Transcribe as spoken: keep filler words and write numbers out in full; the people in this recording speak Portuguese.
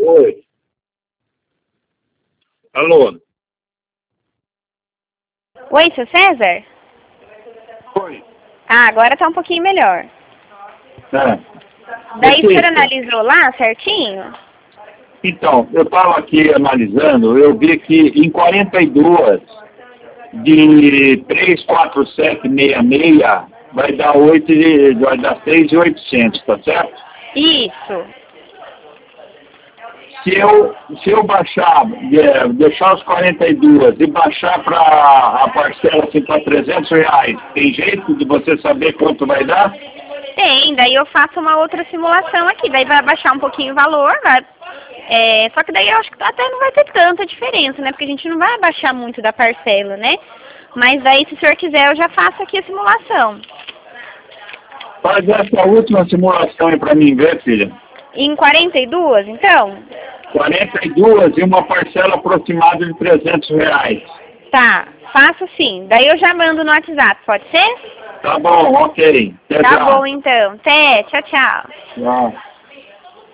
Oi. Alô? Oi, seu César? Oi. Ah, agora tá um pouquinho melhor. É. Daí o senhor Repita. analisou lá certinho? Então, eu estava aqui analisando, eu vi que em quarenta e dois de três quatro sete seis seis vai dar oito de, vai dar três mil e oitocentos, tá certo? Isso. Se eu, se eu baixar, é, deixar os quarenta e dois e baixar para a parcela assim, para trezentos reais, tem jeito de você saber quanto vai dar? Tem, daí eu faço uma outra simulação aqui, daí vai abaixar um pouquinho o valor, vai, é, só que daí eu acho que até não vai ter tanta diferença, né, porque a gente não vai abaixar muito da parcela, né, mas daí se o senhor quiser eu já faço aqui a simulação. Faz essa última simulação aí para mim ver, filha. Em quarenta e dois, então? quarenta e dois e uma parcela aproximada de trezentos reais. Tá, faço sim, daí eu já mando no WhatsApp, pode ser? Tá bom, ok. Até Tá já. bom então, até, tchau, tchau. Tchau.